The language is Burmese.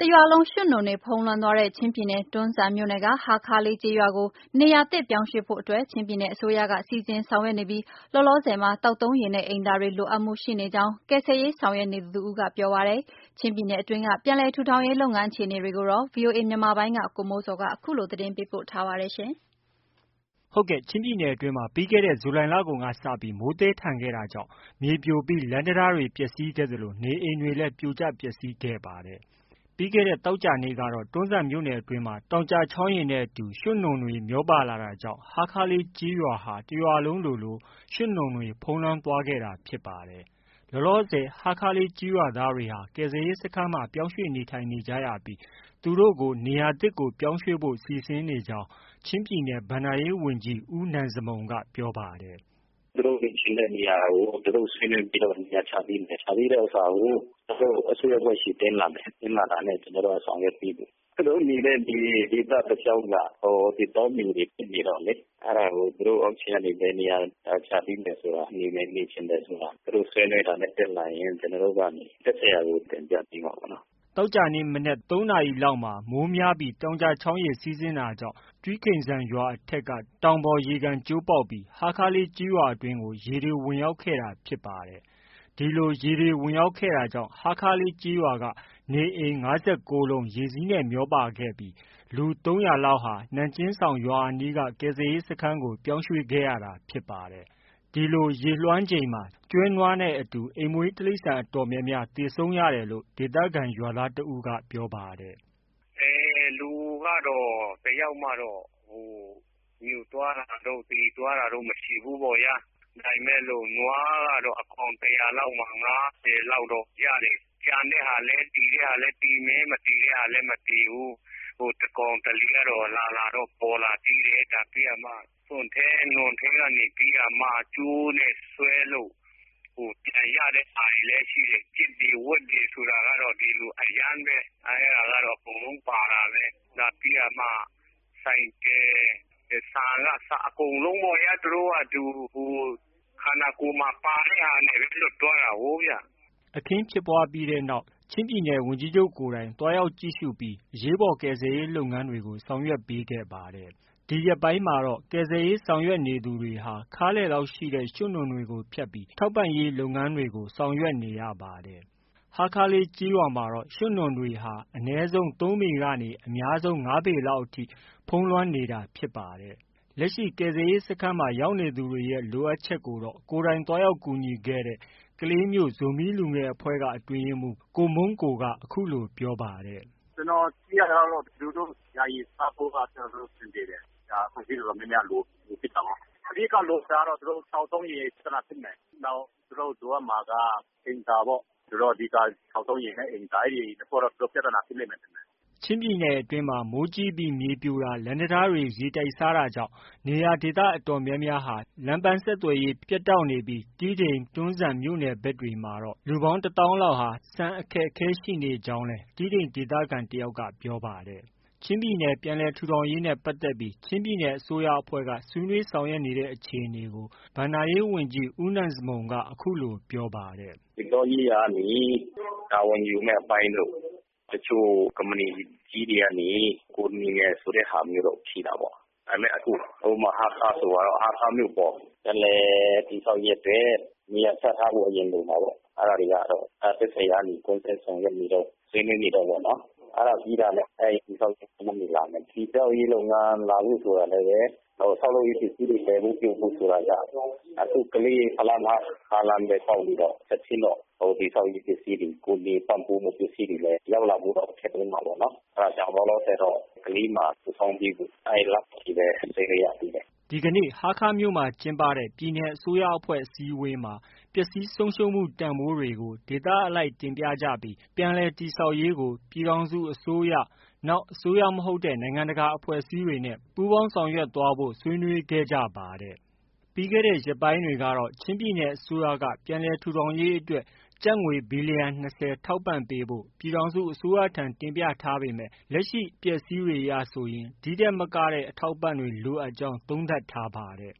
ရွာလုံးရွှံ့နွံတွေဖုံးလွှမ်းသွားတဲ့ ချင်းပြည်နယ်တွန်းဇံမြို့နယ်က ဟားခါးလေးကျေးရွာကို နေရာသစ်ပြောင်းရွှေ့ဖို့အတွက် ချင်းပြည်နယ်အစိုးရက စီစဉ်ဆောင်ရွက်နေပြီး လောလောဆယ်မှာ သောက်သုံးရေနဲ့ အိမ်သာတွေလိုအပ်မှုရှိနေကြောင်း ကယ်ဆယ်ရေးဆောင်ရွက်နေသူတစ်ဦးကပြောပါတယ်။ ချင်းပြည်နယ်အတွင်းက ပြန်လည်ထူထောင်ရေးလုပ်ငန်းအခြေအနေတွေကိုတော့ ဗွီအိုအေမြန်မာပိုင်းက ကိုမိုးဇော်က အခုလိုသတင်းပေးပို့ထားပါတယ်။ ချင်းပြည်နယ်အတွင်းမှာ ပြီးခဲ့တဲ့ ဇူလိုင်လကုန်ကစပြီး မိုးသည်းထန်ခဲ့တာကြောင့် မြေပြိုပြီး လမ်းတံတားတွေ ပျက်စီးခဲ့သလို နေအိမ်တွေလည်း ပြိုကျပျက်စီးခဲ့ပါတယ်။ ပြီးခဲ့တဲ့ သောကြာနေ့ကတော့ တွန်းဇံမြို့နယ်အတွင်းမှာ တောင်ကျချောင်းရေနဲ့အတူ ရွှံ့နွံတွေမျောပါလာတာကြောင့် ဟားခါးလေးကျေးရွာဟာ တစ်ရွာလုံးလိုလို ရွှံ့နွံတွေဖုံးလွှမ်းသွားခဲ့တာဖြစ်ပါတယ်။ လောလောဆယ် ဟားခါးလေးကျေးရွာသားတွေဟာ ကယ်ဆယ်ရေးစခန်းမှာ ပြောင်းရွှေ့နေထိုင်နေကြရပြီး သူတို့ကို နေရာသစ်ကို ပြောင်းရွှေ့ဖို့ စီစဉ်နေကြောင်း ချင်းပြည်နယ် ဘဏ္ဍာရေးဝန်ကြီး ဦးနန်ဇမုန်က ပြောပါတယ်။ “သူတို့နေချင်တဲ့နေရာကို သူတို့ဆွေးနွေးပြီးတော့ နေရာချပေးမယ်။ ချပေးတဲ့ဥစ္စာကို သူတို့အစိုးရအဖွဲ့ဆီတင်လာမယ်။ တင်လာတာနဲ့ ကျနော်တို့က ဆောင်ရွက်ပေးမယ်။ သူတို့နေတဲ့ဒေသတစ်လျောက်က သစ်တောမြေတွေဖြစ်နေတော့လေ အဲဒါကို သူတို့အောက်ခြေကနေ ဘယ်နေရာချပေးမယ်ဆိုတာ နေချင်တယ်ဆိုတာ သူတို့ဆွေးနွေးတာနဲ့ တက်လာရင် ကျနော်တို့ကနေ သက်ဆိုင်ရာကို တင်ပြပေးမှာပေါ့နော်။ ” သောကြာနေ့ မနက် ၃ နာရီလောက်မှာ မိုးများပြီး တောင်ကျချောင်းရေစီးဆင်းတာကြောင့် ကျီးခိန်ဆန်ရွာအထက်က တောင်ပေါ်ရေကန်ကျိုးပေါက်ပြီး ဟားခါးလေးကျေးရွာအတွင်းကို ရေတွေ ဝင်ရောက်ခဲ့တာဖြစ်ပါတယ်။ ဒီလို ရေတွေ ဝင်ရောက်ခဲ့တာကြောင့် ဟားခါးလေးကျေးရွာက နေအိမ် ၅၉ လုံး ရေစီးနဲ့မျောပါခဲ့ပြီး လူ ၃၀၀ လောက်ဟာ နန်ကျင်းဆောင်ရွာအနီးက ကယ်ဆယ်ရေးစခန်းကို ပြောင်းရွှေ့ခဲ့ရတာဖြစ်ပါတယ်။ ဒီလို ရေလွှမ်းချိန်မှာ ကျွဲ၊ နွားနဲ့အတူ အိမ်မွေးတိရစ္ဆာန်အတော်များများ သေဆုံးရတယ်လို့ ဒေသခံရွာသားတစ်ဦးက ပြောပါတယ်။ “လူကတော့ တစ်ယောက်မှတော့ မြုပ်သွားတာတို့ သေသွားတာတို့ မရှိဘူးပေါ့ဗျာ။ ဒါပေမဲ့ နွားကတော့ အကောင် ၁၀၀ လောက်မှာ ၅၀ လောက်တော့ ရတယ်။ ကျန်တဲ့ဟာလည်း သေတဲ့ဟာလည်း သေမယ်။ မသေတဲ့ဟာလည်း မသေဘူး။ တစ်ကောင်တစ်လေကတော့ လာတော့ ပေါ်လာသေးတယ်။ ပြီးတော့မှ နွံထဲကနေပြီးမှ ကြိုးနဲ့ ဆွဲလို့ ပြန်ရတဲ့ဟာတွေလည်း ရှိတယ်။ ကြက်တွေ ဝက်တွေဆိုတာကတော့ ဒီလို အရမ်းပဲ။ အဲဒါကတော့ အကုန်လုံးပါတာပဲ။ နောက်ပြီးတော့မှ ဆိုင်ကယ် ဆန်ကအစ အကုန်လုံးပေါ့ဗျာ။ သူတို့က ခန္ဓာကိုယ်မှာ ပါတဲ့ဟာနဲ့ပဲ လွတ်သွားတာကိုးဗျ။ ” အခင်းဖြစ်ပွားပြီးနောက် ချင်းပြည်နယ်ဝန်ကြီးချုပ်ကိုယ်တိုင် သွားရောက်ကြည့်ရှုပြီး အရေးပေါ်ကယ်ဆယ်ရေးလုပ်ငန်းတွေကို ဆောင်ရွက်ပေးခဲ့ပါတယ်။ ဒီရက်ပိုင်းမှာတော့ ကယ်ဆယ်ရေးဆောင်ရွက်နေသူတွေဟာ ခါးလည်လောက်ရှိတဲ့ ရွှံ့နွံတွေကို ဖြတ်ပြီး ထောက်ပံ့ရေးလုပ်ငန်းတွေကို ဆောင်ရွက်နေရပါတယ်။ ဟားခါးလေးကျေးရွာမှာတော့ ရွှံ့နွံတွေဟာ အနည်းဆုံး ၃ ပေကနေ အများဆုံး ၅ ပေလောက်အထိ ဖုံးလွှမ်းနေတာဖြစ်ပါတယ်။ လက်ရှိ ကယ်ဆယ်ရေးစခန်းမှာ ရောက်နေသူတွေရဲ့ လိုအပ်ချက်ကိုတော့ ကိုယ်တိုင်သွားရောက်ကူညီခဲ့တဲ့ ကလေးမြို့ ဇိုမီးလူငယ်အဖွဲ့က အတွင်းရေးမှူး ကိုမုန်းကိုက အခုလို ပြောပါတယ်။ “ကျနော်သိရသလောက်တော့ သူတို့ ယာယီစားဖို့က အဆင်ပြေတယ်။ အဖွဲ့အစည်းတော်တော်များများလိုဖြစ်တာပေါ့။ အဓိက လိုတာကတော့ သောက်သုံးရေပြဿနာဖြစ်မယ်။ နောက် သူတို့ လိုအပ်မှာက အိမ်သာပေါ့။ အဓိက သောက်သုံးရေနဲ့ အိမ်သာ အဲဒီနှစ်ခုကတော့ ပြဿနာဖြစ်လိမ့်မယ်ထင်တယ်။ ” ချင်းပြည်နယ်အတွင်းမှာ မိုးကြီးပြီး မြေပြိုတာ၊ လမ်းတံတားတွေ ရေတိုက်စားတာကြောင့် နေရာဒေသအတော်များများဟာ လမ်းပန်းဆက်သွယ်ရေးပြတ်တောက်နေပြီး တီးတိန်၊ တွန်းဇံမြို့နယ်ဘက်တွေမှာတော့ လူပေါင်း ၁၀,၀၀၀ လောက်ဟာ ဆန်အခက်အခဲရှိနေကြောင်းလည်း တီးတိန်ဒေသခံတစ်ယောက်က ပြောပါတယ်။ ချင်းပြည်နယ် ပြန်လည်ထူထောင်ရေးနဲ့ ပတ်သက်ပြီး ချင်းပြည်နယ်အစိုးရအဖွဲ့က ဆွေးနွေးဆောင်ရွက်နေတဲ့အခြေအနေကို ဘဏ္ဍာရေးဝန်ကြီး ဦးနန်ဇမုန်က အခုလို ပြောပါတယ်။ “သစ်တောရေးရာကနေ တာဝန်ယူမယ့်အပိုင်းတို့ တချို့ ကုမ္ပဏီကြီးတွေကနေ ကူညီမယ်ဆိုတဲ့ဟာမျိုးတော့ ရှိတာပေါ့။ ဒါပေမဲ့ အခု ဥပမာ ဟားခါးဆိုပါတော့ ဟားခါးမြို့ပေါ် ပြန်လည်တည်ဆောက်ရေးအတွက် နေရာချထားဖို့ အရင်လိုမှာပေါ့။ အဲဒါတွေကတော့ သက်ဆိုင်ရာကနေ ကွင်းဆင်းဆောင်ရွက်နေတုန်း၊ ဆွေးနွေးနေတုန်းပေါ့နော်။ အဲဒါပြီးတာနဲ့ တည်ဆောက်ရေးလုပ်ငန်းတွေလာမယ်။ တည်ဆောက်ရေးလုပ်ငန်းလာဖို့ဆိုတာလည်း ဆောက်လုပ်ရေးပစ္စည်းတွေ သယ်ဖို့ပြုဖို့ဆိုတာက အခု ကလေး ဖလမ်း-ဟားလမ်းပဲပေါက်နေတော့ ချက်ချင်းတော့ တည်ဆောက်ရေးပစ္စည်းတွေ ကူညီပံ့ပိုးမှုပစ္စည်းတွေလည်း ရောက်လာဖို့တော့ ခက်ဦးမှာပေါ့နော်။ အဲဒါကြောင့် လောလောဆယ်တော့ ကလေးမှာ စုဆောင်းပေးဖို့ အဲဒီလောက်အထိပဲ ဆွေးနွေးရသေးတယ်။ ” ဒီကနေ့ ဟားခါးမြို့မှာ ကျင်းပတဲ့ ပြည်နယ်အစိုးရအဖွဲ့အစည်းအဝေးမှာ ပျက်ဆီးဆုံးရှုံးမှုတန်ဖိုးတွေကို ဒေသအလိုက်တင်ပြကြပြီး ပြန်လည်တည်ဆောက်ရေးကို ပြည်ထောင်စုအစိုးရ၊ နောက် အစိုးရမဟုတ်တဲ့ နိုင်ငံတကာအဖွဲ့အစည်းတွေနဲ့ ပူးပေါင်းဆောင်ရွက်သွားဖို့ ဆွေးနွေးခဲ့ကြပါတယ်။ ပြီးခဲ့တဲ့ရက်ပိုင်းတွေကတော့ ချင်းပြည်နယ်အစိုးရက ပြန်လည်ထူထောင်ရေးအတွက် ကျပ်ငွေ ဘီလီယံ ၂၀ ထောက်ပံ့ပေးဖို့ ပြည်ထောင်စုအစိုးရထံ တင်ပြထားပေမဲ့ လက်ရှိအပျက်အစီးတွေအရဆိုရင် ဒီထက်မကတဲ့ အထောက်အပံ့တွေ လိုအပ်ကြောင်း သုံးသပ်ထားပါတယ်